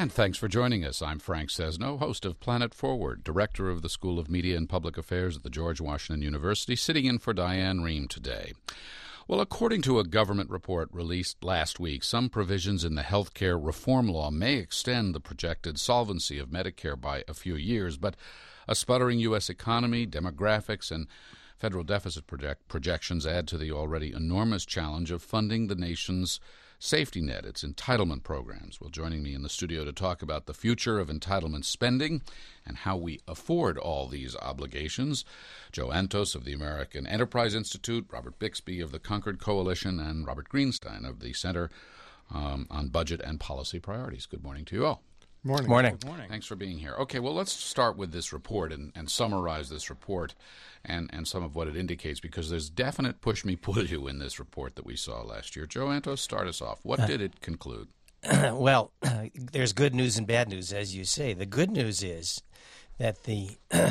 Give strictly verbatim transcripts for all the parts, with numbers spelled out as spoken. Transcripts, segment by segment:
And thanks for joining us. I'm Frank Sesno, host of Planet Forward, director of the School of Media and Public Affairs at the George Washington University, sitting in for Diane Rehm today. Well, according to a government report released last week, some provisions in the health care reform law may extend the projected solvency of Medicare by a few years, but a sputtering U S economy, demographics, and federal deficit project- projections add to the already enormous challenge of funding the nation's safety net, its entitlement programs. Well, joining me in the studio to talk about the future of entitlement spending and how we afford all these obligations, Joe Antos of the American Enterprise Institute, Robert Bixby of the Concord Coalition, and Robert Greenstein of the Center um, on Budget and Policy Priorities. Good morning to you all. Morning. Morning. Good morning. Thanks for being here. Okay, well, let's start with this report and, and summarize this report and, and some of what it indicates, because there's definite push-me-pull-you in this report that we saw last year. Joe Antos, start us off. What uh, did it conclude? Well, uh, there's good news and bad news, as you say. The good news is that the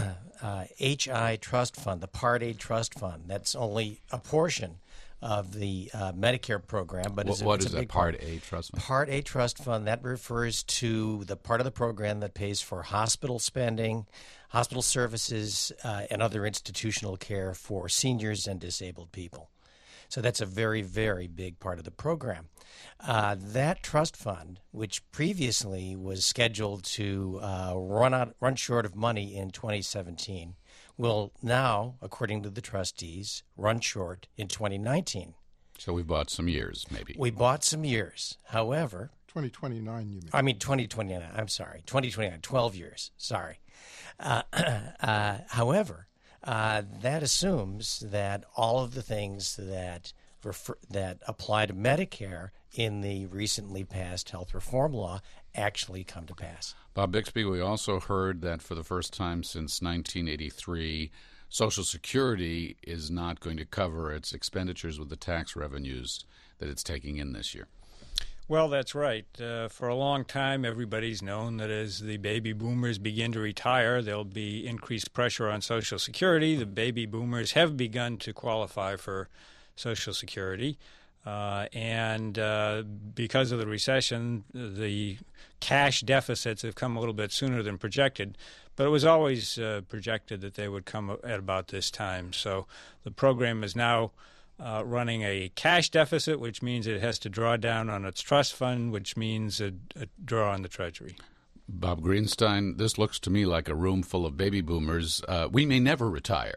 uh, H I Trust Fund, the Part A Trust Fund, that's only a portion of the uh, Medicare program. But what, it's a, what it's is a that big Part part. A Trust Fund? Part A Trust Fund, that refers to the part of the program that pays for hospital spending, hospital services, uh, and other institutional care for seniors and disabled people. So that's a very, very big part of the program. Uh, that trust fund, which previously was scheduled to uh, run out, run short of money in twenty seventeen, will now, according to the trustees, run short in twenty nineteen. So we bought some years, maybe. We bought some years. However, twenty twenty-nine, you mean? I mean twenty twenty-nine. I'm sorry, twenty twenty-nine. Twelve years. Sorry. Uh, uh, however, uh, that assumes that all of the things that refer, that apply to Medicare in the recently passed health reform law actually come to pass. Bob Bixby, we also heard that for the first time since nineteen eighty-three, Social Security is not going to cover its expenditures with the tax revenues that it's taking in this year. Well, that's right. Uh, for a long time, everybody's known that as the baby boomers begin to retire, there'll be increased pressure on Social Security. The baby boomers have begun to qualify for Social Security. Uh, and uh, because of the recession, the cash deficits have come a little bit sooner than projected. But it was always uh, projected that they would come at about this time. So the program is now uh, running a cash deficit, which means it has to draw down on its trust fund, which means a, a draw on the Treasury. Bob Greenstein, this looks to me like a room full of baby boomers. Uh, we may never retire.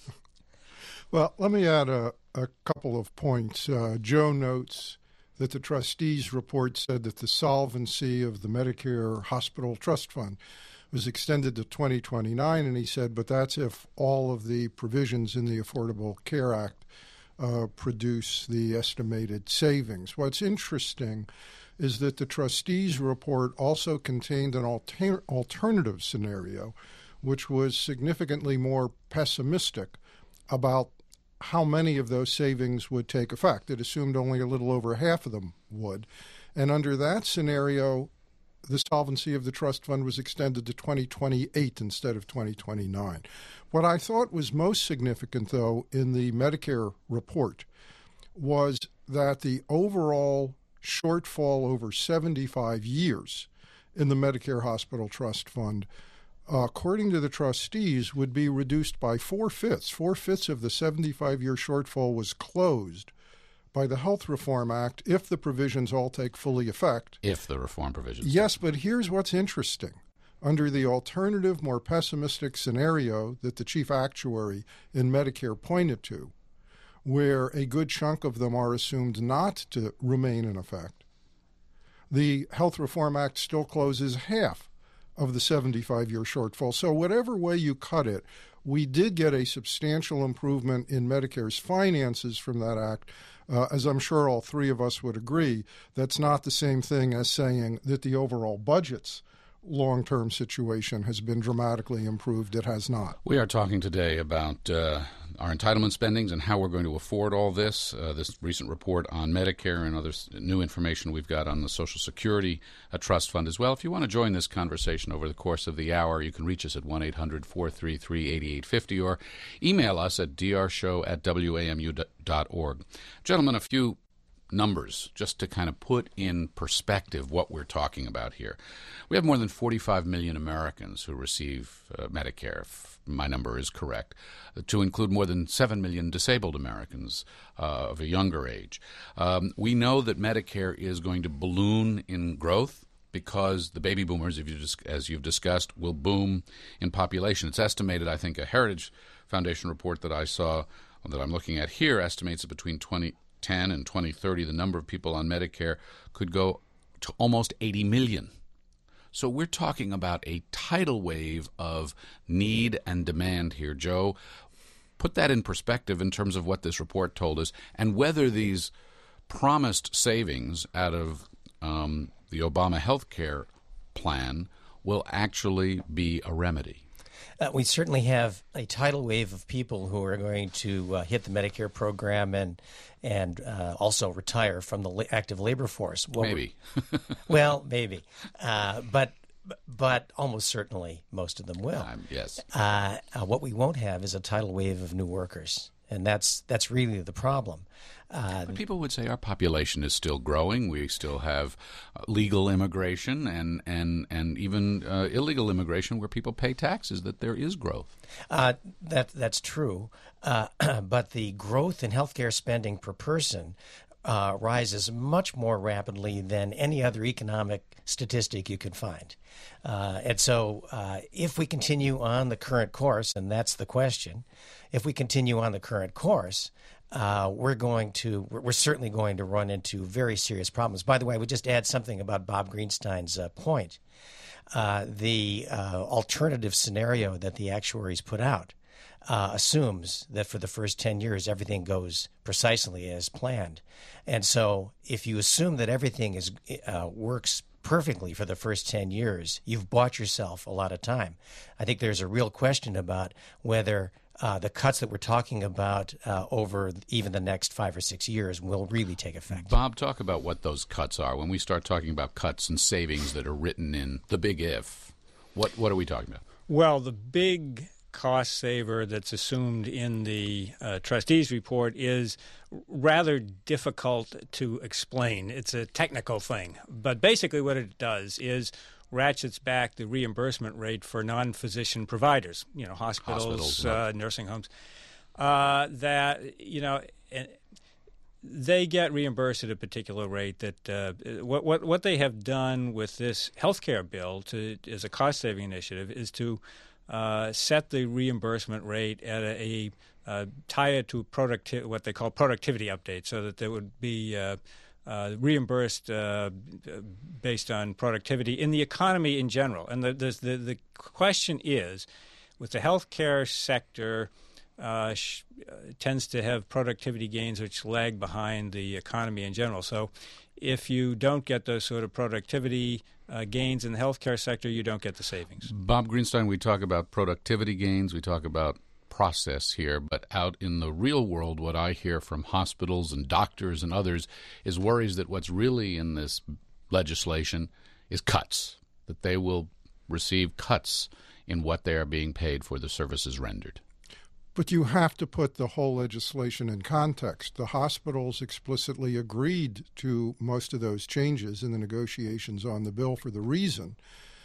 Well, let me add a, a couple of points. Uh, Joe notes that the trustees' report said that the solvency of the Medicare Hospital Trust Fund was extended to twenty twenty-nine, and he said, but that's if all of the provisions in the Affordable Care Act uh, produce the estimated savings. What's interesting is that the trustees' report also contained an alter- alternative scenario, which was significantly more pessimistic about how many of those savings would take effect. It assumed only a little over half of them would. And under that scenario, the solvency of the trust fund was extended to twenty twenty-eight instead of twenty twenty-nine. What I thought was most significant, though, in the Medicare report was that the overall shortfall over seventy-five years in the Medicare Hospital Trust Fund, Uh, according to the trustees, would be reduced by four-fifths. Four-fifths of the seventy-five-year shortfall was closed by the Health Reform Act if the provisions all take fully effect. If the reform provisions. Yes, but here's what's interesting. Under the alternative, more pessimistic scenario that the chief actuary in Medicare pointed to, where a good chunk of them are assumed not to remain in effect, the Health Reform Act still closes half of the seventy-five-year shortfall. So whatever way you cut it, we did get a substantial improvement in Medicare's finances from that act. Uh, as I'm sure all three of us would agree, that's not the same thing as saying that the overall budget's long-term situation has been dramatically improved. It has not. We are talking today about uh, our entitlement spendings and how we're going to afford all this. Uh, this recent report on Medicare and other new information we've got on the Social Security uh, Trust Fund as well. If you want to join this conversation over the course of the hour, you can reach us at one eight hundred four three three eight eight five zero or email us at d r show at w a m u dot org. Gentlemen, a few numbers, just to kind of put in perspective what we're talking about here. We have more than forty-five million Americans who receive uh, Medicare, if my number is correct, to include more than seven million disabled Americans uh, of a younger age. Um, we know that Medicare is going to balloon in growth because the baby boomers, if you dis- as you've discussed, will boom in population. It's estimated, I think, a Heritage Foundation report that I saw, that I'm looking at here, estimates that between twenty ten and twenty thirty, the number of people on Medicare could go to almost eighty million. So we're talking about a tidal wave of need and demand here. Joe, put that in perspective in terms of what this report told us and whether these promised savings out of um, the Obama health care plan will actually be a remedy. Uh, we certainly have a tidal wave of people who are going to uh, hit the Medicare program and and uh, also retire from the la- active labor force. Well, maybe. well, maybe. Uh, but but almost certainly most of them will. Um, yes. Uh, uh, what we won't have is a tidal wave of new workers. And that's that's really the problem. Uh, but people would say our population is still growing. We still have uh, legal immigration and and and even uh, illegal immigration where people pay taxes. That there is growth. Uh, that that's true. Uh, but the growth in healthcare spending per person uh, rises much more rapidly than any other economic statistic you could find. Uh, and so uh, if we continue on the current course, and that's the question, if we continue on the current course, uh, we're going to, we're certainly going to run into very serious problems. By the way, I would just add something about Bob Greenstein's uh, point. Uh, the uh, alternative scenario that the actuaries put out uh, assumes that for the first ten years, everything goes precisely as planned. And so if you assume that everything is uh, works perfectly for the first ten years, you've bought yourself a lot of time. I think there's a real question about whether uh, the cuts that we're talking about uh, over even the next five or six years will really take effect. Bob, talk about what those cuts are. When we start talking about cuts and savings that are written in the big if, what, what are we talking about? Well, the big cost saver that's assumed in the uh, trustees report is rather difficult to explain. It's a technical thing. But basically what it does is ratchets back the reimbursement rate for non-physician providers, you know, hospitals, Hospitals, uh, nursing homes, uh, that, you know, they get reimbursed at a particular rate. That uh, what, what what they have done with this healthcare bill to as a cost-saving initiative is to Uh, set the reimbursement rate at a, a uh, tie it to producti- what they call productivity update, so that there would be uh, uh, reimbursed uh, based on productivity in the economy in general. And the the the, the question is, with the healthcare sector, uh, sh- uh, tends to have productivity gains which lag behind the economy in general. So, if you don't get those sort of productivity uh, gains in the healthcare sector, you don't get the savings. Bob Greenstein, we talk about productivity gains, we talk about process here, but out in the real world, what I hear from hospitals and doctors and others is worries that what's really in this legislation is cuts, that they will receive cuts in what they are being paid for the services rendered. But you have to put the whole legislation in context. The hospitals explicitly agreed to most of those changes in the negotiations on the bill for the reason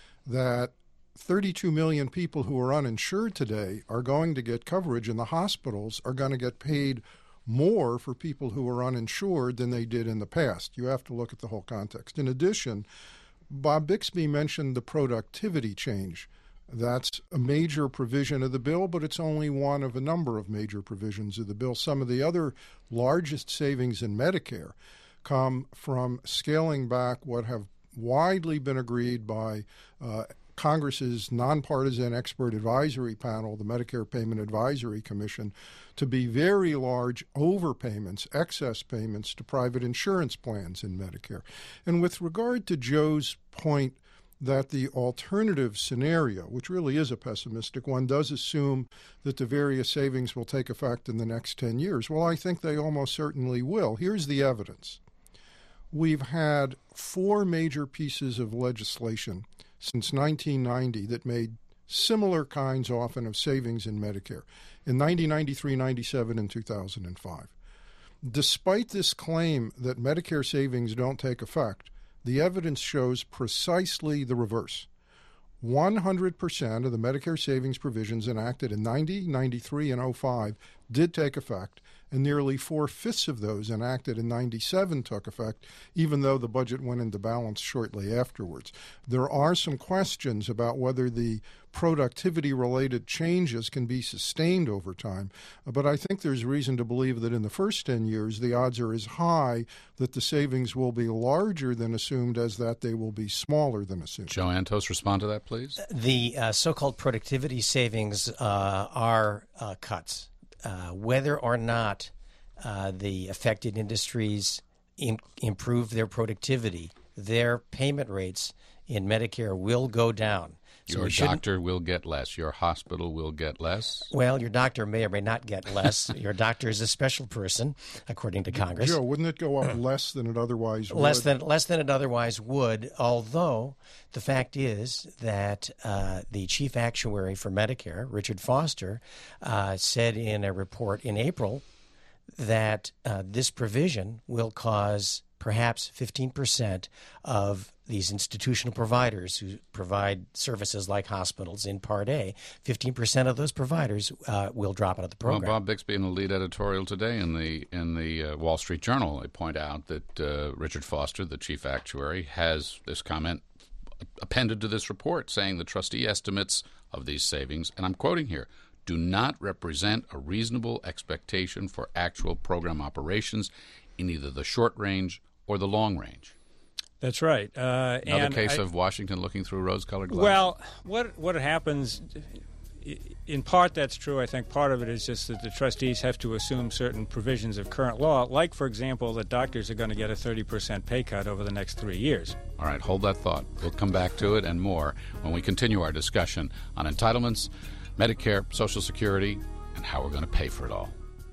that thirty-two million people who are uninsured today are going to get coverage, and the hospitals are going to get paid more for people who are uninsured than they did in the past. You have to look at the whole context. In addition, Bob Bixby mentioned the productivity change. That's a major provision of the bill, but it's only one of a number of major provisions of the bill. Some of the other largest savings in Medicare come from scaling back what have widely been agreed by uh, Congress's nonpartisan expert advisory panel, the Medicare Payment Advisory Commission, to be very large overpayments, excess payments to private insurance plans in Medicare. And with regard to Joe's point that the alternative scenario, which really is a pessimistic one, does assume that the various savings will take effect in the next ten years. Well, I think they almost certainly will. Here's the evidence. We've had four major pieces of legislation since nineteen ninety that made similar kinds often of savings in Medicare in nineteen ninety-three, ninety-seven, and two thousand five. Despite this claim that Medicare savings don't take effect, the evidence shows precisely the reverse. one hundred percent of the Medicare savings provisions enacted in ninety, ninety-three, and oh five did take effect, and nearly four-fifths of those enacted in ninety-seven took effect, even though the budget went into balance shortly afterwards. There are some questions about whether the productivity-related changes can be sustained over time, but I think there's reason to believe that in the first ten years, the odds are as high that the savings will be larger than assumed as that they will be smaller than assumed. Joe Antos, respond to that, please. The uh, so-called productivity savings uh, are uh, cuts. Uh, whether or not uh, the affected industries in, improve their productivity, their payment rates in Medicare will go down. So Your doctor will get less. Your hospital will get less. Well, your doctor may or may not get less. Your doctor is a special person, according to Congress. Joe, wouldn't it go up less than it otherwise would? Less than less than it otherwise would, although the fact is that uh, the chief actuary for Medicare, Richard Foster, uh, said in a report in April that uh, this provision will cause perhaps fifteen percent of these institutional providers who provide services like hospitals in Part A, fifteen percent of those providers uh, will drop out of the program. Well, Bob Bixby, in a lead editorial today in the in the uh, Wall Street Journal, they point out that uh, Richard Foster, the chief actuary, has this comment appended to this report saying the trustee estimates of these savings, and I'm quoting here, do not represent a reasonable expectation for actual program operations in either the short range or the long range. That's right. Uh, Another and case I, of Washington looking through rose-colored glasses. Well, what what happens, in part that's true. I think part of it is just that the trustees have to assume certain provisions of current law, like, for example, that doctors are going to get a thirty percent pay cut over the next three years. All right, hold that thought. We'll come back to it and more when we continue our discussion on entitlements, Medicare, Social Security, and how we're going to pay for it all.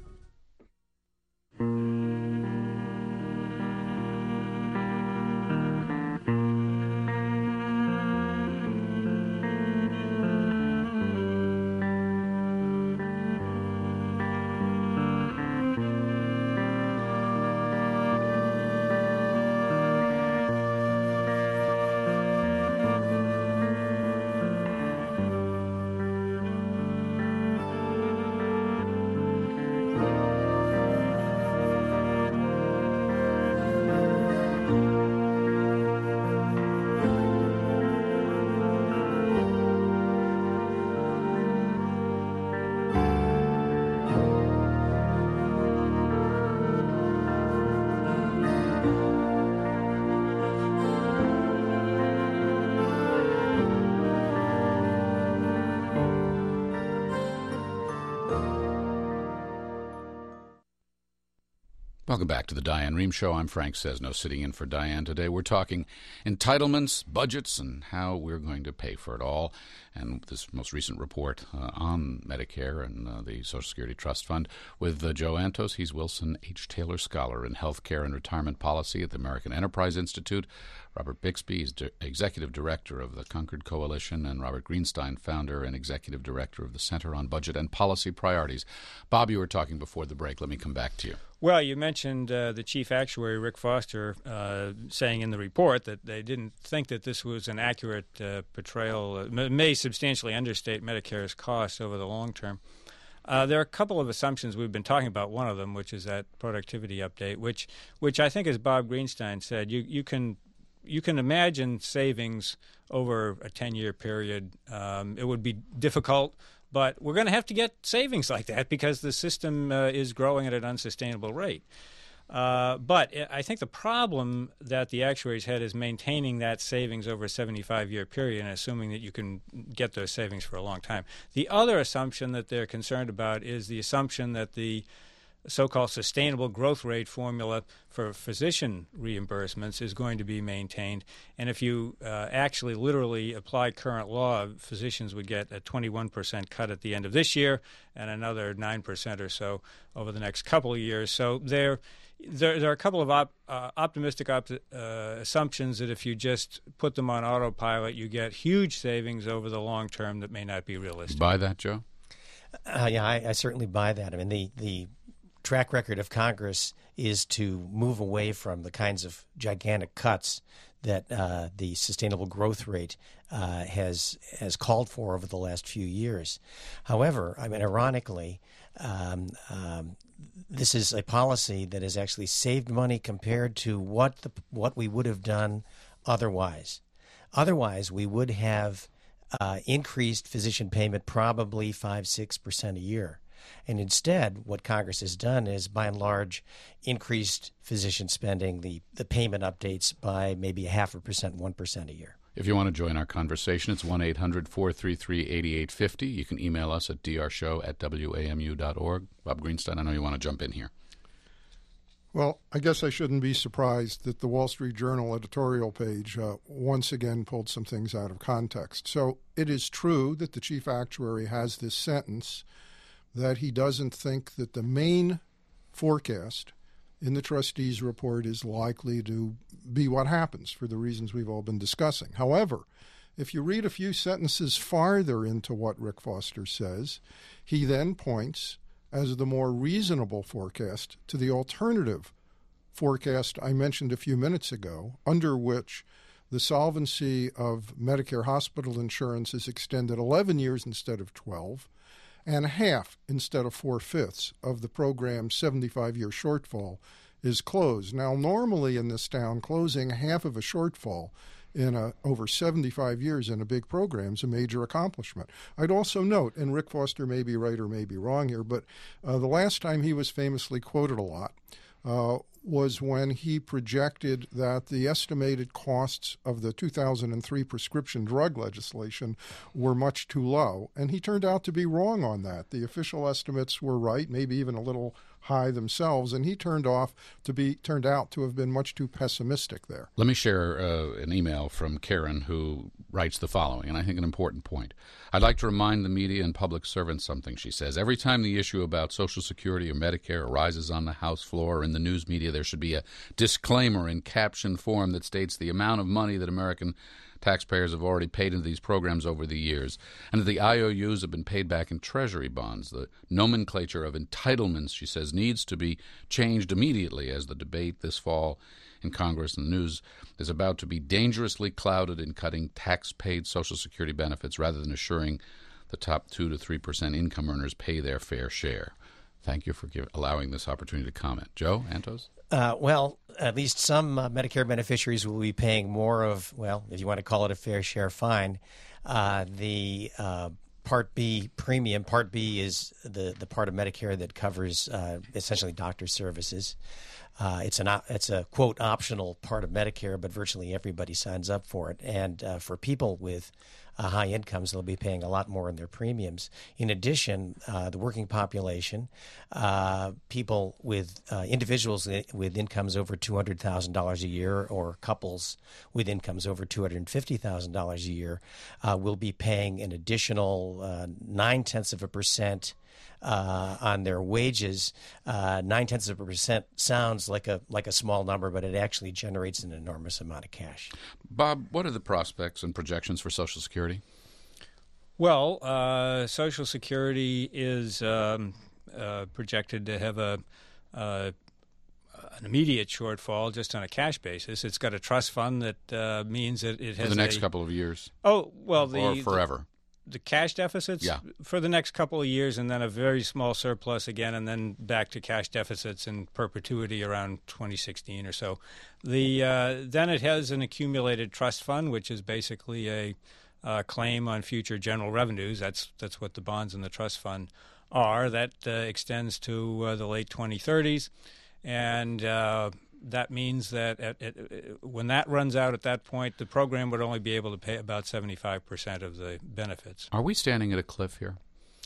Welcome back to the Diane Rehm Show. I'm Frank Sesno, sitting in for Diane today. We're talking entitlements, budgets, and how we're going to pay for it all. And this most recent report uh, on Medicare and uh, the Social Security Trust Fund with uh, Joe Antos. He's Wilson H. Taylor Scholar in Healthcare and Retirement Policy at the American Enterprise Institute. Robert Bixby is di- Executive Director of the Concord Coalition, and Robert Greenstein, Founder and Executive Director of the Center on Budget and Policy Priorities. Bob, you were talking before the break. Let me come back to you. Well, you mentioned uh, the chief actuary, Rick Foster, uh, saying in the report that they didn't think that this was an accurate uh, portrayal, uh, may substantially understate Medicare's costs over the long term. Uh, there are a couple of assumptions we've been talking about. One of them, which is that productivity update, which, which I think, as Bob Greenstein said, you you can you can imagine savings over a ten-year period. Um, it would be difficult. But we're going to have to get savings like that because the system uh, is growing at an unsustainable rate. Uh, but I think the problem that the actuaries had is maintaining that savings over a seventy-five-year period and assuming that you can get those savings for a long time. The other assumption that they're concerned about is the assumption that the so-called sustainable growth rate formula for physician reimbursements is going to be maintained. And if you uh, actually literally apply current law, physicians would get a twenty-one percent cut at the end of this year and another nine percent or so over the next couple of years. So there, there, there are a couple of op, uh, optimistic op, uh, assumptions that if you just put them on autopilot, you get huge savings over the long term that may not be realistic. Buy that, Joe? Uh, yeah, I, I certainly buy that. I mean, the, the track record of Congress is to move away from the kinds of gigantic cuts that uh, the sustainable growth rate uh, has has called for over the last few years. However, I mean, ironically, um, um, this is a policy that has actually saved money compared to what the what we would have done otherwise. Otherwise, we would have uh, increased physician payment probably five, six percent a year. And instead, what Congress has done is, by and large, increased physician spending, the, the payment updates by maybe a half a percent, one percent a year. If you want to join our conversation, it's one eight hundred four three three eight eight five zero. You can email us at d r show at w a m u dot org. Bob Greenstein, I know you want to jump in here. Well, I guess I shouldn't be surprised that the Wall Street Journal editorial page uh, once again pulled some things out of context. So it is true that the chief actuary has this sentence that he doesn't think that the main forecast in the trustees' report is likely to be what happens for the reasons we've all been discussing. However, if you read a few sentences farther into what Rick Foster says, he then points as the more reasonable forecast to the alternative forecast I mentioned a few minutes ago, under which the solvency of Medicare hospital insurance is extended eleven years instead of twelve, and half instead of four-fifths of the program's seventy-five-year shortfall is closed. Now, normally in this town, closing half of a shortfall in a, over seventy-five years in a big program is a major accomplishment. I'd also note, and Rick Foster may be right or may be wrong here, but uh, the last time he was famously quoted a lot uh, was when he projected that the estimated costs of the two thousand three prescription drug legislation were much too low. And he turned out to be wrong on that. The official estimates were right, maybe even a little high themselves, and he turned off to be turned out to have been much too pessimistic there. Let me share uh, an email from Karen, who writes the following, and I think an important point. I'd like to remind the media and public servants something, she says. Every time the issue about Social Security or Medicare arises on the House floor or in the news media, there should be a disclaimer in caption form that states the amount of money that American taxpayers have already paid into these programs over the years, and that the I O Us have been paid back in Treasury bonds. The nomenclature of entitlements, she says, needs to be changed immediately, as the debate this fall in Congress and the news is about to be dangerously clouded in cutting tax-paid Social Security benefits rather than assuring the top two to three percent income earners pay their fair share. Thank you for give, allowing this opportunity to comment. Joe Antos? Uh, well, at least some uh, Medicare beneficiaries will be paying more of, well, if you want to call it a fair share, fine. Uh, the uh, Part B premium, Part B is the, the part of Medicare that covers uh, essentially doctor services. Uh, it's an it's a, quote, optional part of Medicare, but virtually everybody signs up for it. And uh, for people with uh, high incomes, they'll be paying a lot more in their premiums. In addition, uh, the working population, uh, people with uh, individuals with incomes over two hundred thousand dollars a year or couples with incomes over two hundred fifty thousand dollars a year uh, will be paying an additional uh, nine-tenths of a percent Uh, on their wages. Uh, nine tenths of a percent sounds like a like a small number, but it actually generates an enormous amount of cash. Bob, what are the prospects and projections for Social Security? Well, uh, Social Security is um, uh, projected to have a uh, an immediate shortfall just on a cash basis. It's got a trust fund that uh, means that it has for the next a, couple of years. Oh well, the or forever. The, The cash deficits yeah. for the next couple of years, and then a very small surplus again, and then back to cash deficits in perpetuity around twenty sixteen or so. The uh, then it has an accumulated trust fund, which is basically a uh, claim on future general revenues. That's that's what the bonds in the trust fund are. That uh, extends to uh, the late twenty thirties, and uh, that means that at, at, when that runs out at that point, the program would only be able to pay about seventy-five percent of the benefits. Are we standing at a cliff here?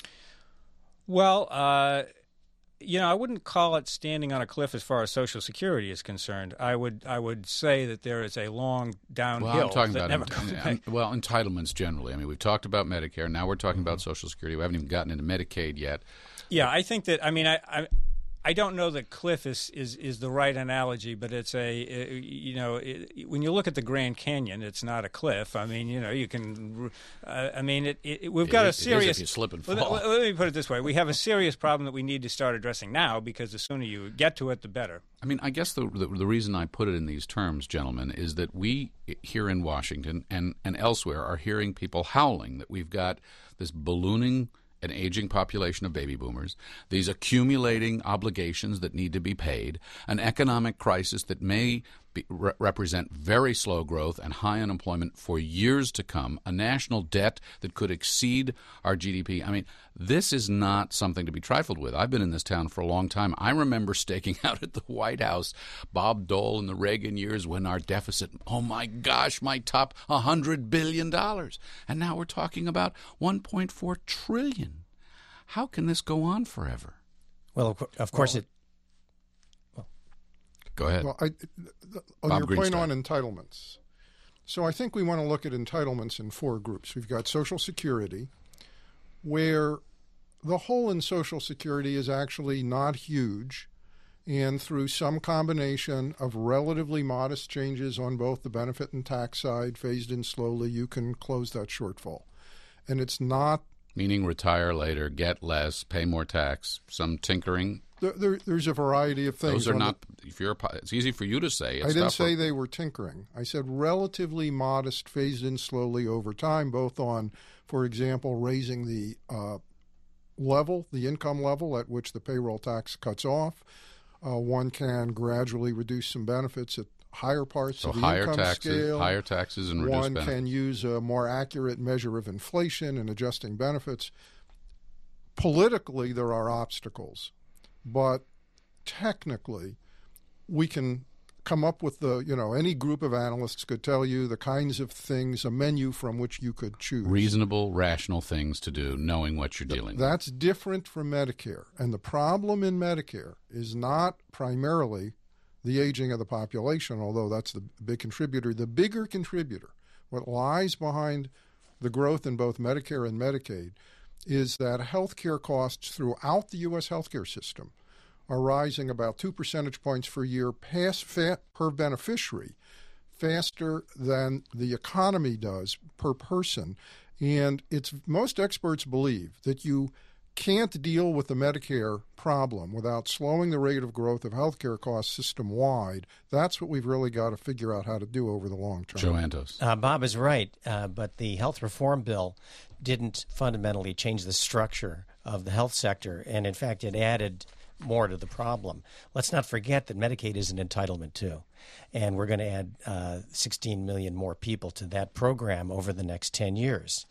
Well, uh, you know, I wouldn't call it standing on a cliff as far as Social Security is concerned. I would I would say that there is a long downhill well, I'm talking that about never ent- comes yeah, back. Well, entitlements generally. I mean, we've talked about Medicare. Now we're talking about Social Security. We haven't even gotten into Medicaid yet. Yeah, I think that, I mean, I... I I don't know that cliff is, is, is the right analogy, but it's a, you know, it, when you look at the Grand Canyon, it's not a cliff. I mean, you know, you can, uh, I mean, it, it, we've got it, a serious. It is if you slip and fall. Let, let me put it this way. We have a serious problem that we need to start addressing now, because the sooner you get to it, the better. I mean, I guess the, the the reason I put it in these terms, gentlemen, is that we here in Washington and, and elsewhere are hearing people howling that we've got this ballooning an aging population of baby boomers, these accumulating obligations that need to be paid, an economic crisis that may be, re- represent very slow growth and high unemployment for years to come, a national debt that could exceed our G D P. I mean, this is not something to be trifled with. I've been in this town for a long time. I remember staking out at the White House, Bob Dole in the Reagan years, when our deficit, oh my gosh, might top one hundred billion dollars. And now we're talking about one point four trillion dollars. How can this go on forever? Well, of course well, it... Well. Go ahead. Well, I, on Bob your point Greenstein. on entitlements, so I think we want to look at entitlements in four groups. We've got Social Security, where the hole in Social Security is actually not huge, and through some combination of relatively modest changes on both the benefit and tax side, phased in slowly, you can close that shortfall. And it's not... Meaning retire later, get less, pay more tax, some tinkering. There, there, there's a variety of things. Those are on not. The, if you're, it's easy for you to say. It's I didn't tougher. say they were tinkering. I said relatively modest, phased in slowly over time, both on, for example, raising the uh, level, the income level at which the payroll tax cuts off. Uh, one can gradually reduce some benefits at higher parts so of the higher income taxes, scale. higher taxes, and reduced One benefits. can use a more accurate measure of inflation in adjusting benefits. Politically, there are obstacles, but technically, we can come up with the, you know, any group of analysts could tell you the kinds of things, a menu from which you could choose. Reasonable, rational things to do, knowing what you're dealing with. That's different from Medicare. And the problem in Medicare is not primarily the aging of the population, although that's the big contributor. The bigger contributor, what lies behind the growth in both Medicare and Medicaid, is that health care costs throughout the U S healthcare system are rising about two percentage points per year past fa- per beneficiary, faster than the economy does per person. And it's most experts believe that you can't deal with the Medicare problem without slowing the rate of growth of healthcare costs system-wide. That's what we've really got to figure out how to do over the long term. Joe Antos. Uh, Bob is right, uh, but the health reform bill didn't fundamentally change the structure of the health sector, and in fact, it added more to the problem. Let's not forget that Medicaid is an entitlement too, and we're going to add uh, sixteen million more people to that program over the next ten years.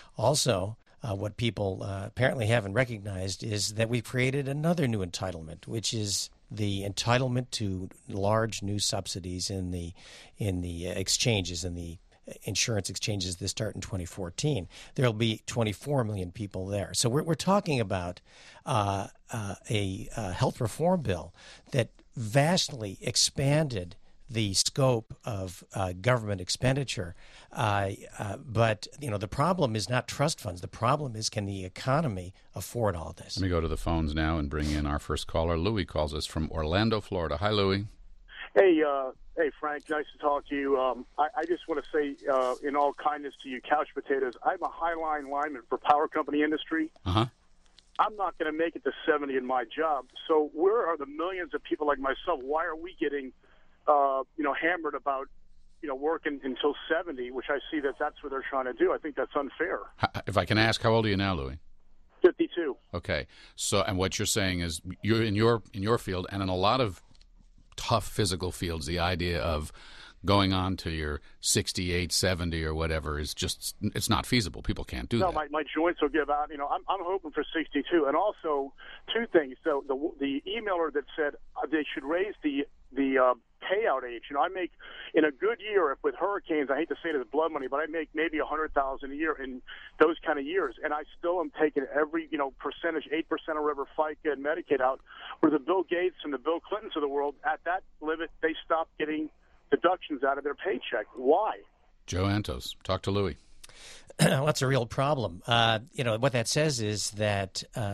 Also, Uh, what people uh, apparently haven't recognized is that we've created another new entitlement, which is the entitlement to large new subsidies in the in the exchanges, in the insurance exchanges that start in twenty fourteen. There will be twenty-four million people there. So we're, we're talking about uh, uh, a uh, health reform bill that vastly expanded the scope of uh, government expenditure. Uh, uh, but, you know, the problem is not trust funds. The problem is, can the economy afford all this? Let me go to the phones now and bring in our first caller. Louis calls us from Orlando, Florida. Hi, Louis. Hey, uh, hey, Frank. Nice to talk to you. Um, I, I just want to say, uh, in all kindness to you, couch potatoes, I'm a high-line lineman for power company industry. Uh-huh. I'm not going to make it to seventy in my job. So where are the millions of people like myself? Why are we getting Uh, you know, hammered about, you know, working until seventy, which I see that that's what they're trying to do. I think that's unfair. If I can ask, how old are you now, Louis? fifty-two. Okay. So, and what you're saying is, you're in your in your field, and in a lot of tough physical fields, the idea of going on to your sixty-eight, seventy, or whatever is just, it's not feasible. People can't do no, that. No, my, my joints will give out. You know, I'm I'm hoping for sixty-two. And also, two things. So the the emailer that said they should raise the the uh, payout age. You know, I make, in a good year, with hurricanes, I hate to say it as blood money, but I make maybe one hundred thousand dollars a year in those kind of years. And I still am taking every, you know, percentage, eight percent of River FICA and Medicaid out, where the Bill Gates and the Bill Clintons of the world, at that limit, they stopped getting deductions out of their paycheck. Why? Joe Antos, talk to Louis. Well, that's a real problem. Uh, you know, what that says is that uh,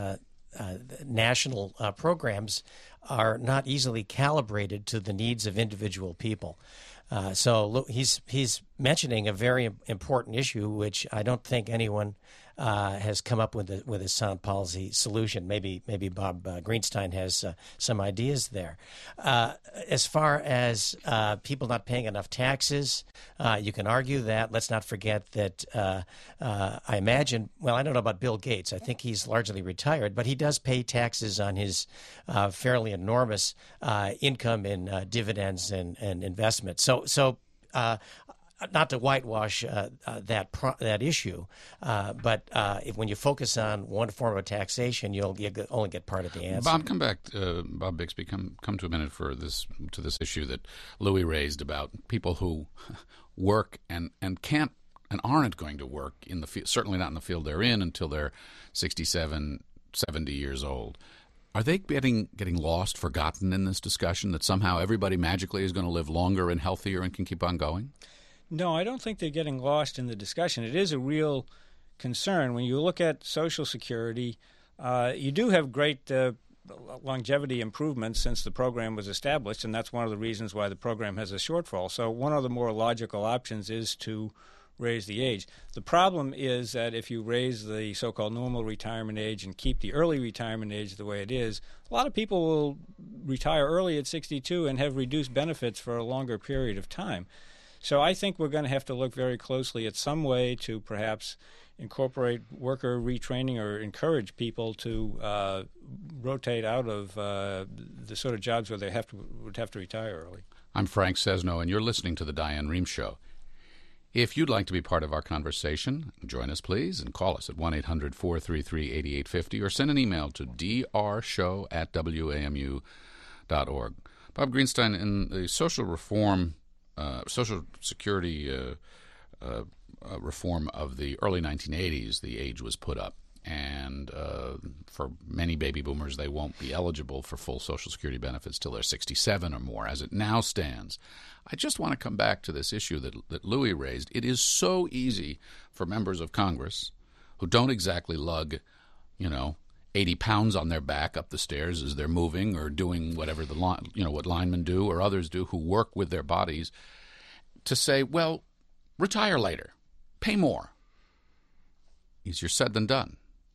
uh, national uh, programs are not easily calibrated to the needs of individual people. Uh, so look, he's he's mentioning a very important issue, which I don't think anyone uh, has come up with a, with a sound policy solution. Maybe maybe Bob uh, Greenstein has uh, some ideas there. Uh, as far as uh, people not paying enough taxes, uh, you can argue that. Let's not forget that uh, uh, I imagine. Well, I don't know about Bill Gates. I think he's largely retired, but he does pay taxes on his uh, fairly enormous uh, income in uh, dividends and, and investments. So so. Uh, Not to whitewash uh, uh, that pro- that issue, uh, but uh, if, when you focus on one form of taxation, you'll you only get part of the answer. Bob, come back. Uh, Bob Bixby, come come to a minute for this to this issue that Louis raised about people who work and, and can't and aren't going to work in the field, certainly not in the field they're in until they're sixty-seven, seventy years old. Are they getting getting lost, forgotten in this discussion that somehow everybody magically is going to live longer and healthier and can keep on going? No, I don't think they're getting lost in the discussion. It is a real concern. When you look at Social Security, uh, you do have great uh, longevity improvements since the program was established, and that's one of the reasons why the program has a shortfall. So one of the more logical options is to raise the age. The problem is that if you raise the so-called normal retirement age and keep the early retirement age the way it is, a lot of people will retire early at sixty-two and have reduced benefits for a longer period of time. So I think we're going to have to look very closely at some way to perhaps incorporate worker retraining or encourage people to uh, rotate out of uh, the sort of jobs where they have to would have to retire early. I'm Frank Sesno, and you're listening to The Diane Rehm Show. If you'd like to be part of our conversation, join us, please, and call us at one eight hundred four three three eight eight five zero or send an email to d r show at w a m u dot org. Bob Greenstein, in the social reform Uh, Social Security uh, uh, uh, reform of the early nineteen eighties, the age was put up. And uh, for many baby boomers, they won't be eligible for full Social Security benefits till they're sixty-seven or more, as it now stands. I just want to come back to this issue that, that Louis raised. It is so easy for members of Congress who don't exactly lug, you know, eighty pounds on their back up the stairs as they're moving or doing whatever the line, you know, what linemen do or others do who work with their bodies, to say, well, retire later, pay more. Easier said than done.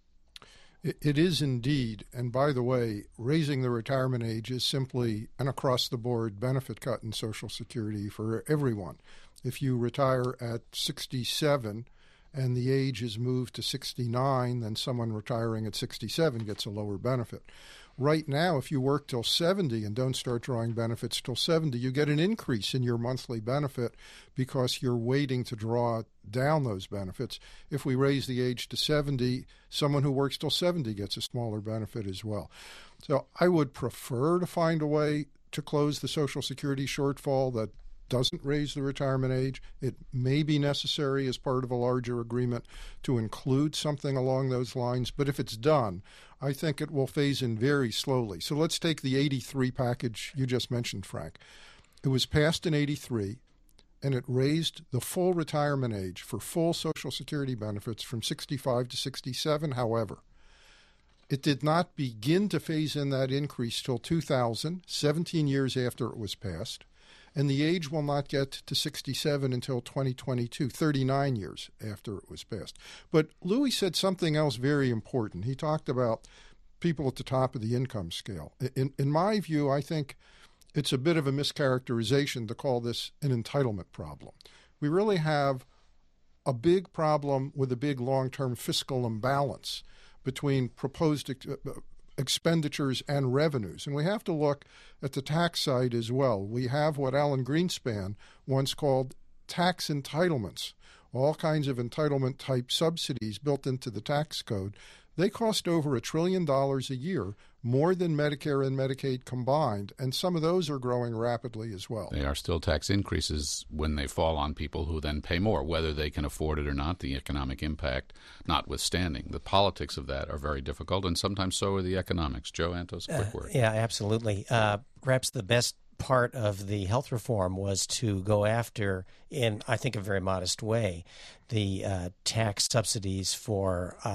It, it is indeed. And by the way, raising the retirement age is simply an across-the-board benefit cut in Social Security for everyone. If you retire at sixty-seven and the age is moved to sixty-nine, then someone retiring at sixty-seven gets a lower benefit. Right now, if you work till seventy and don't start drawing benefits till seventy, you get an increase in your monthly benefit because you're waiting to draw down those benefits. If we raise the age to seventy, someone who works till seventy gets a smaller benefit as well. So I would prefer to find a way to close the Social Security shortfall that doesn't raise the retirement age. It may be necessary as part of a larger agreement to include something along those lines, but if it's done, I think it will phase in very slowly. So let's take the eighty-three package you just mentioned, Frank. It was passed in eighty-three, and it raised the full retirement age for full Social Security benefits from sixty-five to sixty-seven. However, it did not begin to phase in that increase till two thousand, seventeen years after it was passed. And the age will not get to sixty-seven until twenty twenty-two, thirty-nine years after it was passed. But Louis said something else very important. He talked about people at the top of the income scale. In, in my view, I think it's a bit of a mischaracterization to call this an entitlement problem. We really have a big problem with a big long-term fiscal imbalance between proposed uh, expenditures and revenues. And we have to look at the tax side as well. We have what Alan Greenspan once called tax entitlements, all kinds of entitlement-type subsidies built into the tax code. They cost over a trillion dollars a year, more than Medicare and Medicaid combined, and some of those are growing rapidly as well. They are still tax increases when they fall on people who then pay more, whether they can afford it or not, the economic impact notwithstanding. The politics of that are very difficult, and sometimes so are the economics. Joe Antos, quick word. Uh, yeah, absolutely. Uh, perhaps the best part of the health reform was to go after, in I think a very modest way, the uh, tax subsidies for uh,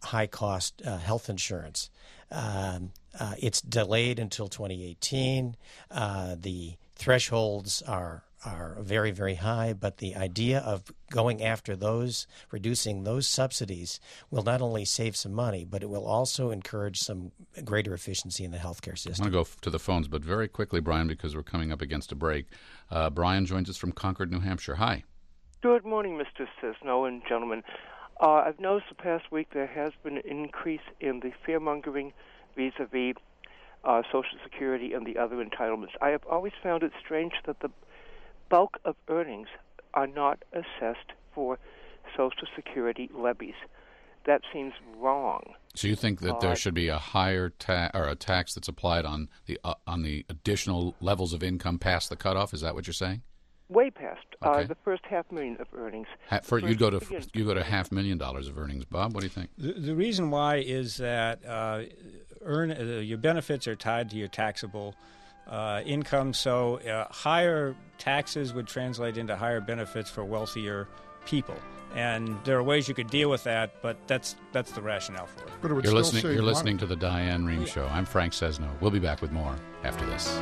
high-cost uh, health insurance. Um, uh, it's delayed until twenty eighteen. Uh, the thresholds are are very, very high, but the idea of going after those, reducing those subsidies, will not only save some money, but it will also encourage some greater efficiency in the healthcare system. I want to go to the phones, but very quickly, Brian, because we're coming up against a break. Uh, Brian joins us from Concord, New Hampshire. Hi. Good morning, Mister Cesno and gentlemen. Uh, I've noticed the past week there has been an increase in the fear-mongering vis-a-vis uh, Social Security and the other entitlements. I have always found it strange that the bulk of earnings are not assessed for Social Security levies. That seems wrong. So you think that uh, there should be a higher tax or a tax that's applied on the uh, on the additional levels of income past the cutoff? Is that what you're saying? Way past okay. uh, the first half million of earnings. Ha- for you go to million. you go to half million dollars of earnings, Bob. What do you think? The, the reason why is that uh, earn uh, your benefits are tied to your taxable uh, income, so uh, higher taxes would translate into higher benefits for wealthier people. And there are ways you could deal with that, but that's that's the rationale for it. But it would you're still listening. save You're money. listening to the Diane Rehm Show. I'm Frank Cesno. We'll be back with more after this.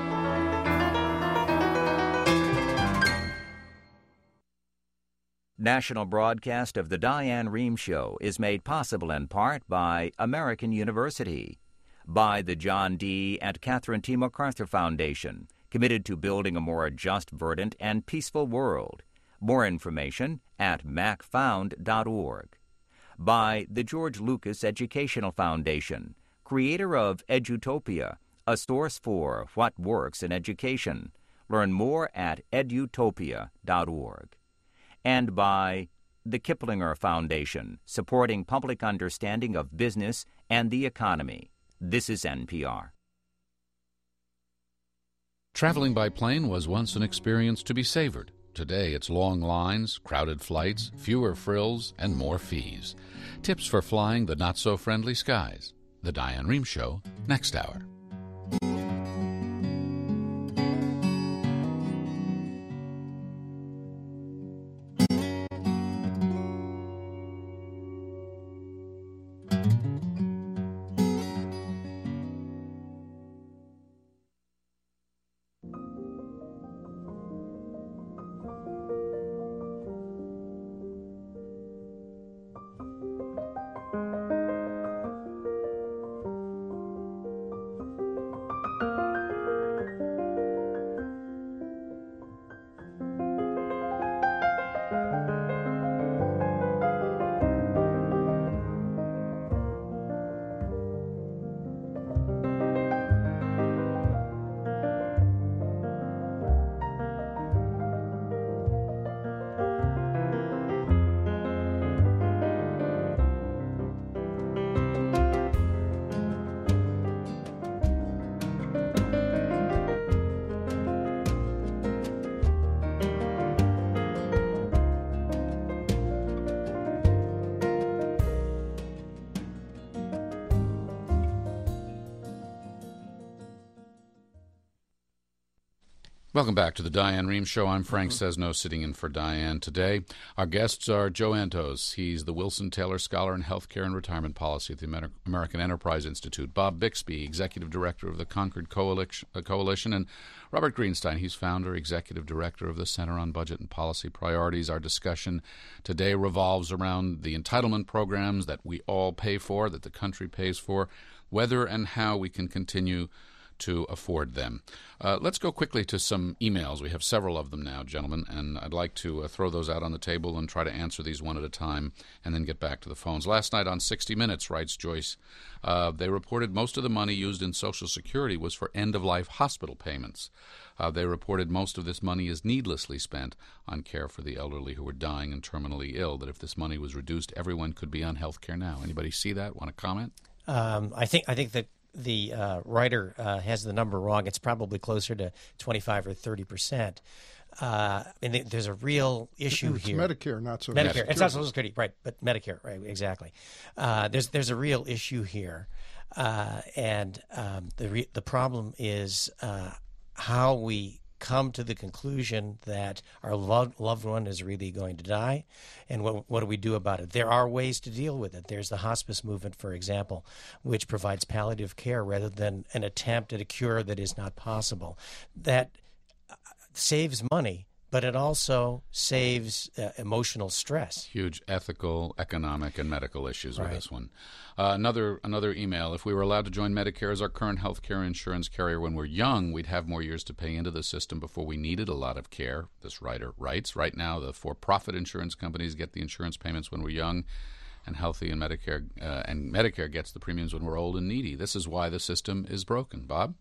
National broadcast of the Diane Rehm Show is made possible in part by American University, by the John D. and Catherine T. MacArthur Foundation, committed to building a more just, verdant, and peaceful world. More information at mac found dot org. By the George Lucas Educational Foundation, creator of Edutopia, a source for what works in education. Learn more at edutopia dot org. And by the Kiplinger Foundation, supporting public understanding of business and the economy. This is N P R. Traveling by plane was once an experience to be savored. Today, it's long lines, crowded flights, fewer frills, and more fees. Tips for flying the not-so-friendly skies. The Diane Rehm Show, next hour. Welcome back to the Diane Rehm Show. I'm Frank mm-hmm. Cesno, sitting in for Diane today. Our guests are Joe Antos. He's the Wilson Taylor Scholar in Healthcare and Retirement Policy at the Amer- American Enterprise Institute. Bob Bixby, Executive Director of the Concord Coalition, uh, Coalition, and Robert Greenstein. He's Founder, Executive Director of the Center on Budget and Policy Priorities. Our discussion today revolves around the entitlement programs that we all pay for, that the country pays for, whether and how we can continue to afford them. Uh, let's go quickly to some emails. We have several of them now, gentlemen, and I'd like to uh, throw those out on the table and try to answer these one at a time and then get back to the phones. Last night on sixty minutes, writes Joyce, uh, they reported most of the money used in Social Security was for end-of-life hospital payments. Uh, they reported most of this money is needlessly spent on care for the elderly who are dying and terminally ill, that if this money was reduced, everyone could be on health care now. Anybody see that? Want to comment? Um, I think I think that the uh, writer uh, has the number wrong. It's probably closer to twenty-five or thirty percent. Uh, I mean, there's a real issue it's here. Medicare, not Social Medicare. Security. It's not Social Security, right? But Medicare, right? Exactly. Uh, there's there's a real issue here, uh, and um, the re- the problem is uh, how we come to the conclusion that our loved, loved one is really going to die, and what, what do we do about it? There are ways to deal with it. There's the hospice movement, for example, which provides palliative care rather than an attempt at a cure that is not possible. That saves money, but it also saves uh, emotional stress. Huge ethical, economic, and medical issues with Right. this one. Uh, another another email. If we were allowed to join Medicare as our current health care insurance carrier when we're young, we'd have more years to pay into the system before we needed a lot of care, this writer writes. Right now, the for-profit insurance companies get the insurance payments when we're young, and healthy and Medicare uh, and Medicare gets the premiums when we're old and needy. This is why the system is broken. Bob?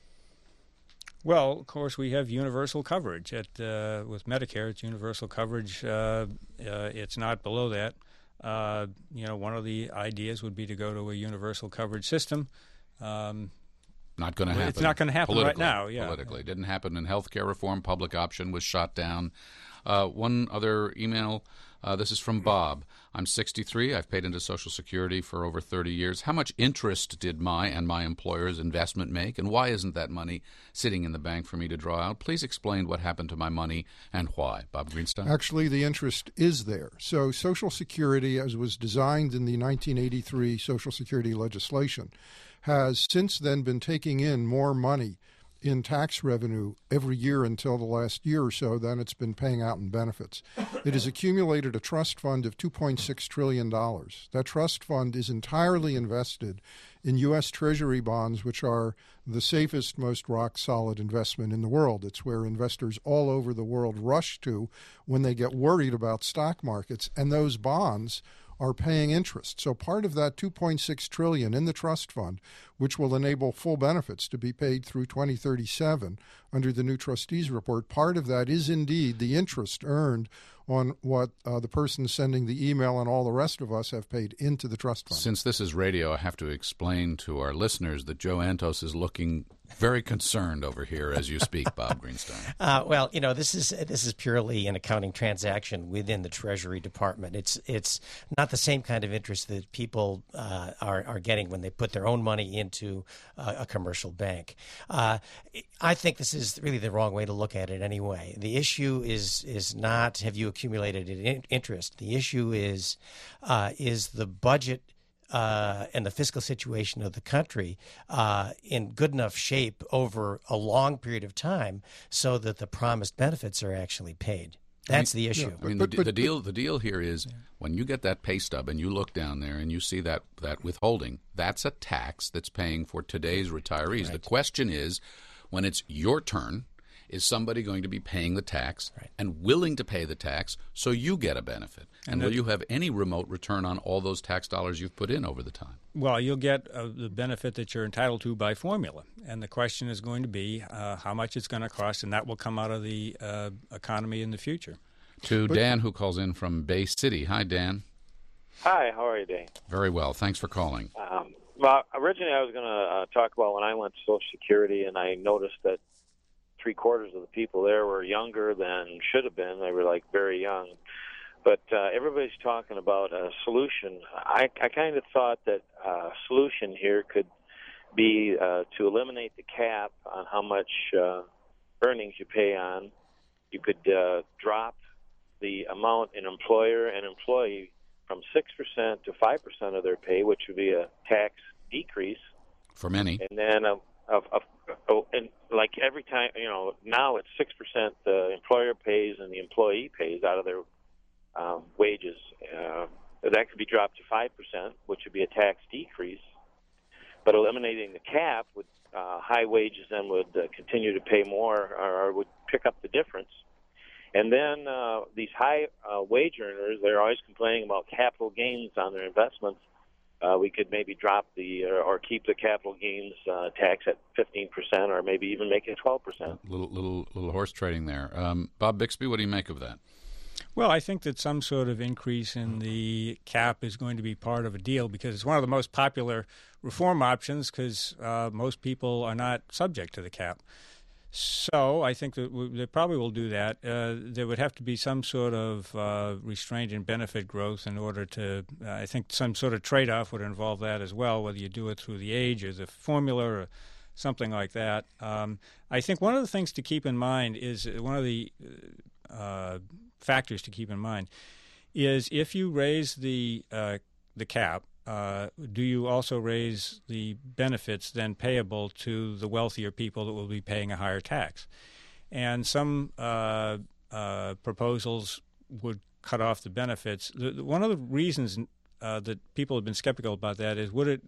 Well, of course, we have universal coverage. At uh, with Medicare, it's universal coverage. Uh, uh, it's not below that. Uh, you know, one of the ideas would be to go to a universal coverage system. Um, Not going to happen. It's not going to happen right now. Yeah, politically, it didn't happen in healthcare reform. Public option was shot down. Uh, one other email. Uh, this is from Bob. I'm sixty-three. I've paid into Social Security for over thirty years. How much interest did my and my employer's investment make, and why isn't that money sitting in the bank for me to draw out? Please explain what happened to my money and why. Bob Greenstein? Actually, the interest is there. So Social Security, as was designed in the nineteen eighty-three Social Security legislation, has since then been taking in more money in tax revenue every year until the last year or so than it's been paying out in benefits. It has accumulated a trust fund of two point six trillion dollars. That trust fund is entirely invested in U S Treasury bonds, which are the safest, most rock-solid investment in the world. It's where investors all over the world rush to when they get worried about stock markets, and those bonds are paying interest. So part of that two point six trillion dollars in the trust fund, which will enable full benefits to be paid through twenty thirty-seven under the new trustees report, part of that is indeed the interest earned on what uh, the person sending the email and all the rest of us have paid into the trust fund. Since this is radio, I have to explain to our listeners that Joe Antos is looking very concerned over here as you speak, Bob Greenstein. Uh, well, you know, this is this is purely an accounting transaction within the Treasury Department. It's it's not the same kind of interest that people uh, are are getting when they put their own money into uh, a commercial bank. Uh, I think this is really the wrong way to look at it. Anyway, the issue is is not have you accumulated in interest. The issue is uh, is the budget Uh, and the fiscal situation of the country uh, in good enough shape over a long period of time so that the promised benefits are actually paid. That's I mean, the issue. Yeah, I mean, But- the, but- the deal the deal here is when you get that pay stub and you look down there and you see that, that withholding, that's a tax that's paying for today's retirees. Right. The question is, when it's your turn, is somebody going to be paying the tax Right. and willing to pay the tax so you get a benefit? And, And will that- you have any remote return on all those tax dollars you've put in over the time? Well, you'll get uh, the benefit that you're entitled to by formula. And the question is going to be uh, how much it's going to cost, and that will come out of the uh, economy in the future. To Dan, who calls in from Bay City. Hi, Dan. Hi, how are you, Dane? Very well. Thanks for calling. Um, well, originally I was going to uh, talk about when I went to Social Security, and I noticed that three quarters of the people there were younger than should have been. They were like very young. But uh, everybody's talking about a solution. I, I kind of thought that a solution here could be uh, to eliminate the cap on how much uh, earnings you pay on. You could uh, drop the amount an employer and employee from six percent to five percent of their pay, which would be a tax decrease. For many. And then, uh, of, of, oh, and like every time, you know, now it's six percent the employer pays and the employee pays out of their um, wages. Uh, that could be dropped to five percent, which would be a tax decrease. But eliminating the cap, would uh, high wages then would uh, continue to pay more, or, or would pick up the difference. And then uh, these high uh, wage earners, they're always complaining about capital gains on their investments. Uh, we could maybe drop the or, or keep the capital gains uh, tax at fifteen percent, or maybe even make it twelve percent. Little little little horse trading there. Um, Bob Bixby, what do you make of that? Well, I think that some sort of increase in the cap is going to be part of a deal because it's one of the most popular reform options because uh, most people are not subject to the cap. So I think that we, they probably will do that. Uh, there would have to be some sort of uh, restraint in benefit growth in order to, uh, I think some sort of trade-off would involve that as well, whether you do it through the age or the formula or something like that. Um, I think one of the things to keep in mind is uh, one of the uh, factors to keep in mind is if you raise the uh, the cap, uh, do you also raise the benefits then payable to the wealthier people that will be paying a higher tax? And some uh, uh, proposals would cut off the benefits. The, the, one of the reasons uh, that people have been skeptical about that is would it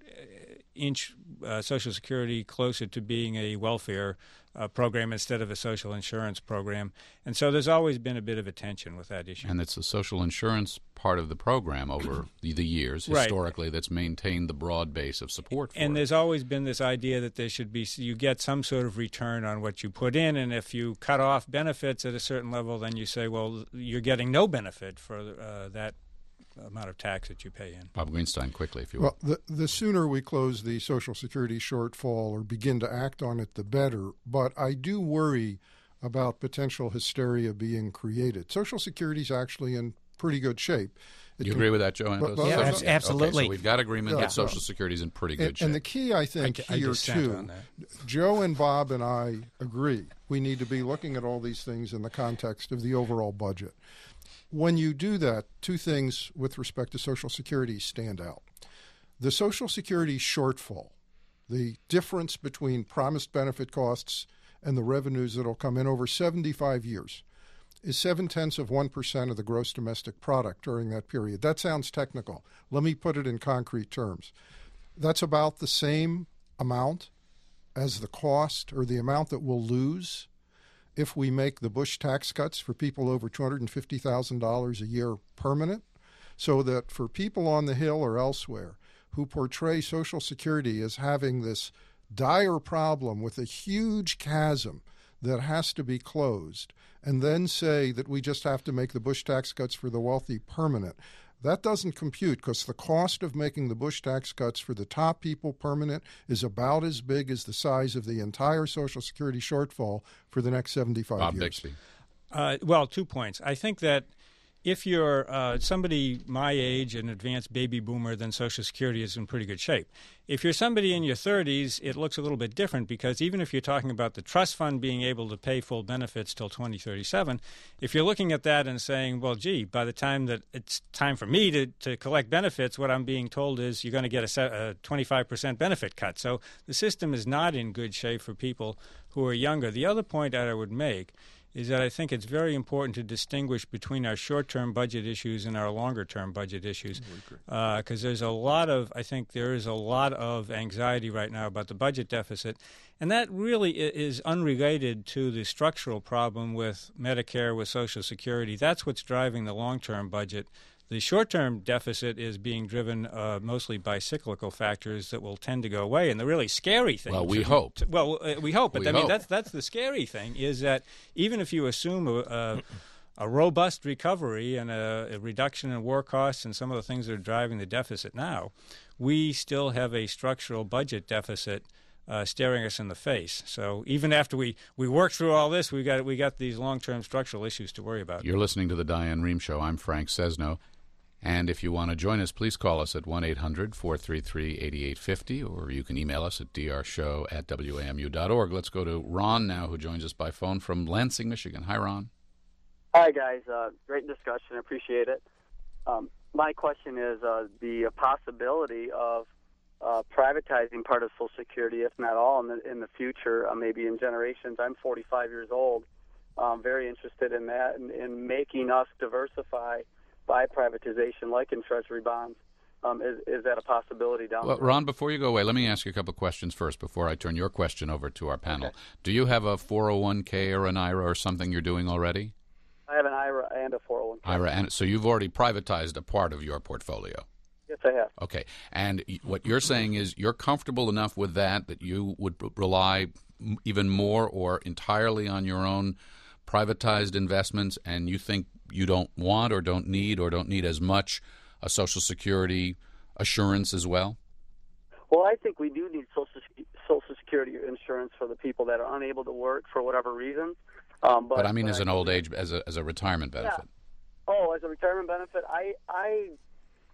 inch uh, Social Security closer to being a welfare uh, program instead of a social insurance program? And so there's always been a bit of a tension with that issue. And it's the social insurance part of the program over the, the years, historically, right, that's maintained the broad base of support for and it. There's always been this idea that there should be, you get some sort of return on what you put in, and if you cut off benefits at a certain level, then you say, well, you're getting no benefit for uh, that amount of tax that you pay in. Bob Greenstein, quickly, if you will. Well, the, the sooner we close the Social Security shortfall or begin to act on it, the better. But I do worry about potential hysteria being created. Social Security is actually in pretty good shape. It you can, agree with that, Joe? But, but, yeah, yeah, ab- absolutely. Okay, so we've got agreement yeah, that Social Security is in pretty good and, shape. And the key, I think, I, here, I too, Joe and Bob and I agree. We need to be looking at all these things in the context of the overall budget. When you do that, two things with respect to Social Security stand out. The Social Security shortfall, the difference between promised benefit costs and the revenues that will come in over seventy-five years, is seven-tenths of one percent of the gross domestic product during that period. That sounds technical. Let me put it in concrete terms. That's about the same amount as the cost or the amount that we'll lose if we make the Bush tax cuts for people over two hundred fifty thousand dollars a year permanent, so that for people on the Hill or elsewhere who portray Social Security as having this dire problem with a huge chasm that has to be closed, and then say that we just have to make the Bush tax cuts for the wealthy permanent, that doesn't compute, because the cost of making the Bush tax cuts for the top people permanent is about as big as the size of the entire Social Security shortfall for the next seventy-five Bob years. Bixby. Uh, well, two points. I think that if you're uh, somebody my age, an advanced baby boomer, then Social Security is in pretty good shape. If you're somebody in your thirties, it looks a little bit different, because even if you're talking about the trust fund being able to pay full benefits till twenty thirty-seven, if you're looking at that and saying, well, gee, by the time that it's time for me to, to collect benefits, what I'm being told is you're going to get a, a twenty-five percent benefit cut. So the system is not in good shape for people who are younger. The other point that I would make is that I think it's very important to distinguish between our short-term budget issues and our longer-term budget issues, because uh, there's a lot of, I think there is a lot of anxiety right now about the budget deficit, and that really is unrelated to the structural problem with Medicare, with Social Security. That's what's driving the long-term budget. The short-term deficit is being driven uh, mostly by cyclical factors that will tend to go away. And the really scary thing... Well, we hope. To, well, uh, we hope. But, we I mean, hope. that's that's the scary thing, is that even if you assume a, a, a robust recovery and a, a reduction in war costs and some of the things that are driving the deficit now, we still have a structural budget deficit Uh, staring us in the face. So even after we, we work through all this, we got we got these long-term structural issues to worry about. You're listening to the Diane Rehm Show. I'm Frank Sesno. And if you want to join us, please call us at one eight hundred four three three eight eight five zero, or you can email us at d r show at w a m u dot org. Let's go to Ron now, who joins us by phone from Lansing, Michigan. Hi, Ron. Hi, guys. Uh, great discussion. Appreciate it. Um, my question is uh, the possibility of Uh, privatizing part of Social Security, if not all, in the, in the future, uh, maybe in generations. I'm forty-five years old. I'm very interested in that and in making us diversify by privatization, like in Treasury bonds. Um, is, is that a possibility down Well, the road? Ron, before you go away, let me ask you a couple of questions first before I turn your question over to our panel. Okay. Do you have a four oh one k or an I R A or something you're doing already? I have an I R A and a four oh one k. I R A, and so you've already privatized a part of your portfolio. Yes, I have. Okay, and what you're saying is you're comfortable enough with that that you would rely even more or entirely on your own privatized investments, and you think you don't want or don't need or don't need as much a Social Security assurance as well? Well, I think we do need Social, Social Security insurance for the people that are unable to work for whatever reason. Um, but, but I mean but as I an old age, as a, as a retirement benefit. Yeah. Oh, as a retirement benefit, I... I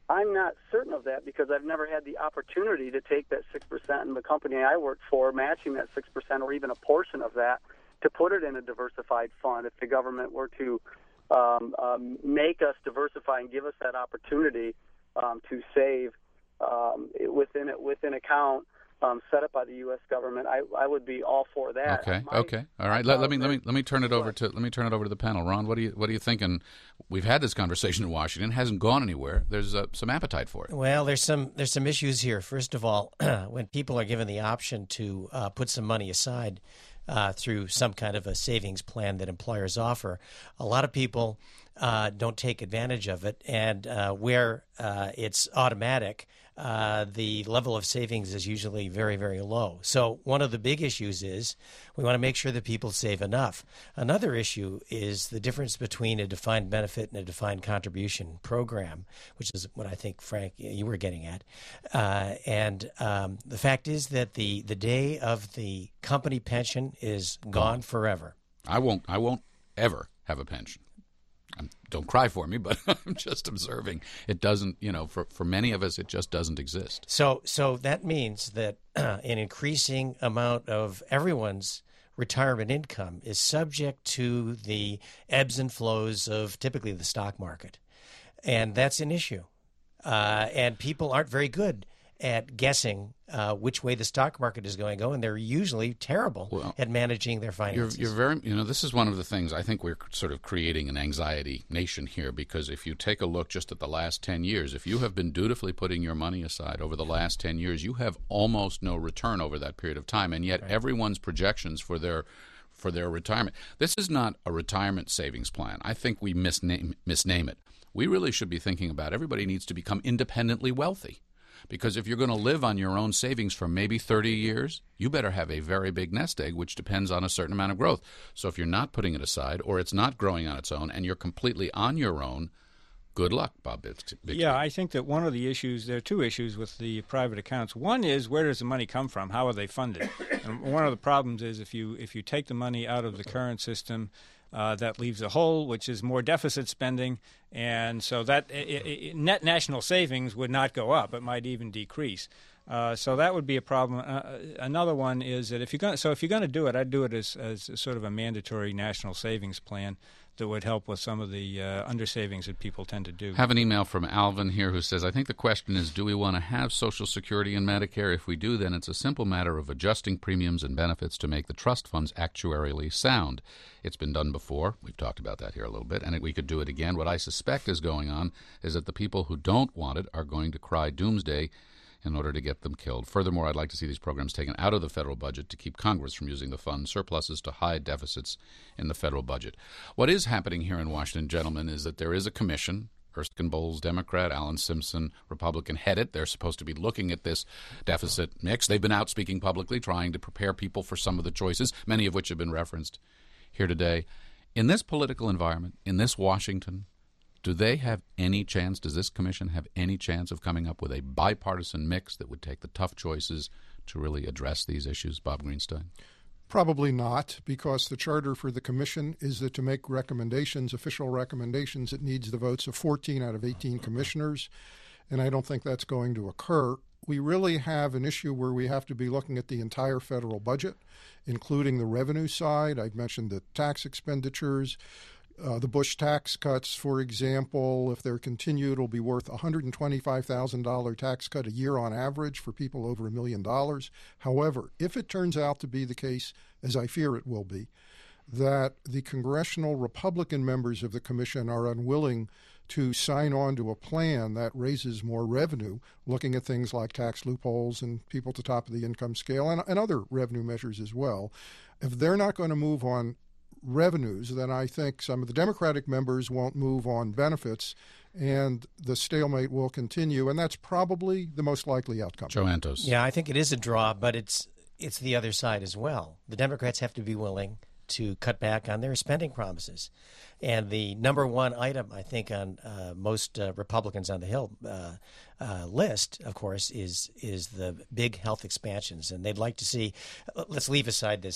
I'm not certain of that because I've never had the opportunity to take that six percent in the company I work for, matching that six percent or even a portion of that, to put it in a diversified fund. If the government were to um, um, make us diversify and give us that opportunity um, to save um, within it, within account um, set up by the U S government, I, I would be all for that. Okay. My, okay. All right. Let, let me let me let me turn it over to let me turn it over to the panel. Ron, what do you what do you think? And we've had this conversation in Washington. It hasn't gone anywhere. There's uh, some appetite for it. Well, there's some there's some issues here. First of all, when people are given the option to uh, put some money aside uh, through some kind of a savings plan that employers offer, a lot of people uh, don't take advantage of it, and uh, where uh, it's automatic, uh, the level of savings is usually very, very low. So one of the big issues is we want to make sure that people save enough. Another issue is the difference between a defined benefit and a defined contribution program, which is what I think, Frank, you were getting at. Uh, and um, the fact is that the, the day of the company pension is gone forever. I won't. I won't ever have a pension. I'm, don't cry for me, but I'm just observing. It doesn't, you know, for, for many of us, it just doesn't exist. So so that means that uh, an increasing amount of everyone's retirement income is subject to the ebbs and flows of typically the stock market. And that's an issue. Uh, and people aren't very good at guessing uh, which way the stock market is going to go, and they're usually terrible well, at managing their finances. You're, you're very, you know, this is one of the things I think we're sort of creating an anxiety nation here, because if you take a look just at the last ten years, if you have been dutifully putting your money aside over the last ten years, you have almost no return over that period of time, and yet right. everyone's projections for their for their retirement. This is not a retirement savings plan. I think we misname misname it. We really should be thinking about everybody needs to become independently wealthy. Because if you're going to live on your own savings for maybe thirty years, you better have a very big nest egg, which depends on a certain amount of growth. So if you're not putting it aside, or it's not growing on its own, and you're completely on your own, good luck, Bob Bixby. Yeah, I think that one of the issues, there are two issues with the private accounts. One is, where does the money come from? How are they funded? And one of the problems is if you if you take the money out of the current system, Uh, that leaves a hole, which is more deficit spending, and so that it, it, net national savings would not go up; it might even decrease. Uh, so that would be a problem. Uh, another one is that if you're going, so if you're going to do it, I'd do it as as sort of a mandatory national savings plan that would help with some of the uh, undersavings that people tend to do. Have an email from Alvin here who says, I think the question is, do we want to have Social Security and Medicare? If we do, then it's a simple matter of adjusting premiums and benefits to make the trust funds actuarially sound. It's been done before. We've talked about that here a little bit, and we could do it again. What I suspect is going on is that the people who don't want it are going to cry doomsday in order to get them killed. Furthermore, I'd like to see these programs taken out of the federal budget to keep Congress from using the fund surpluses to hide deficits in the federal budget. What is happening here in Washington, gentlemen, is that there is a commission. Erskine Bowles, Democrat, Alan Simpson, Republican, head it. They're supposed to be looking at this deficit mix. They've been out speaking publicly, trying to prepare people for some of the choices, many of which have been referenced here today. In this political environment, in this Washington, do they have any chance, does this commission have any chance of coming up with a bipartisan mix that would take the tough choices to really address these issues? Bob Greenstein? Probably not, because the charter for the commission is that to make recommendations, official recommendations, it needs the votes of fourteen out of eighteen commissioners, and I don't think that's going to occur. We really have an issue where we have to be looking at the entire federal budget, including the revenue side. I've mentioned the tax expenditures. Uh, the Bush tax cuts, for example, if they're continued, will be worth one hundred twenty-five thousand dollars tax cut a year on average for people over a million dollars. However, if it turns out to be the case, as I fear it will be, that the congressional Republican members of the commission are unwilling to sign on to a plan that raises more revenue, looking at things like tax loopholes and people at the top of the income scale and, and other revenue measures as well, if they're not going to move on revenues, then I think some of the Democratic members won't move on benefits, and the stalemate will continue, and that's probably the most likely outcome. Joe Antos. Yeah, I think it is a draw, but it's it's the other side as well. The Democrats have to be willing to cut back on their spending promises. And the number one item, I think, on uh, most uh, Republicans on the Hill uh, uh, list, of course, is is the big health expansions. And they'd like to see, let's leave aside this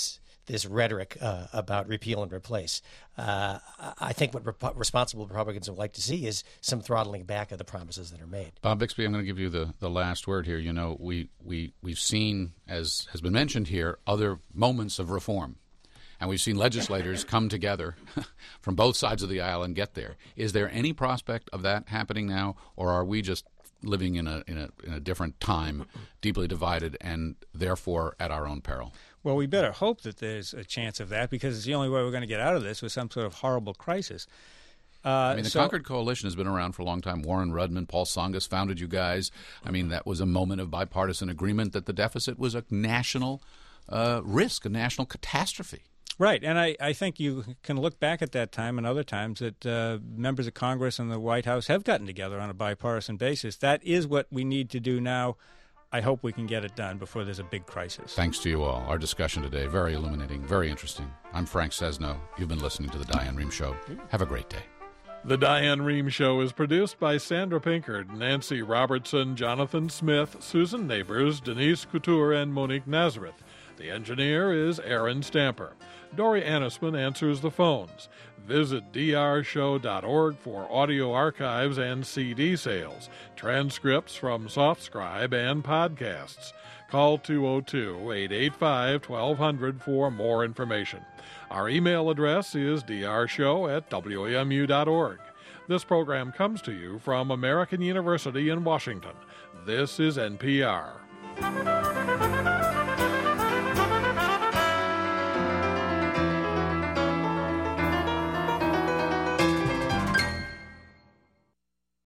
this rhetoric uh, about repeal and replace. Uh, I think what rep- responsible Republicans would like to see is some throttling back of the promises that are made. Bob Bixby, I'm going to give you the, the last word here. You know, we, we, we've seen, as has been mentioned here, other moments of reform. And we've seen legislators come together from both sides of the aisle and get there. Is there any prospect of that happening now, or are we just living in a in a in a different time, deeply divided, and therefore at our own peril? Well, we better hope that there's a chance of that, because it's the only way we're going to get out of this with some sort of horrible crisis. Uh, I mean, the so, Concord Coalition has been around for a long time. Warren Rudman, Paul Tsongas founded you guys. I mean, that was a moment of bipartisan agreement that the deficit was a national uh, risk, a national catastrophe. Right, and I, I think you can look back at that time and other times that uh, members of Congress and the White House have gotten together on a bipartisan basis. That is what we need to do now. I hope we can get it done before there's a big crisis. Thanks to you all. Our discussion today, very illuminating, very interesting. I'm Frank Sesno. You've been listening to The Diane Rehm Show. Have a great day. The Diane Rehm Show is produced by Sandra Pinkard, Nancy Robertson, Jonathan Smith, Susan Neighbors, Denise Couture, and Monique Nazareth. The engineer is Aaron Stamper. Dory Annisman answers the phones. Visit d r show dot org for audio archives and C D sales, transcripts from SoftScribe, and podcasts. Call two oh two, eight eight five, one two zero zero for more information. Our email address is d r show at w a m u dot org. This program comes to you from American University in Washington. This is N P R.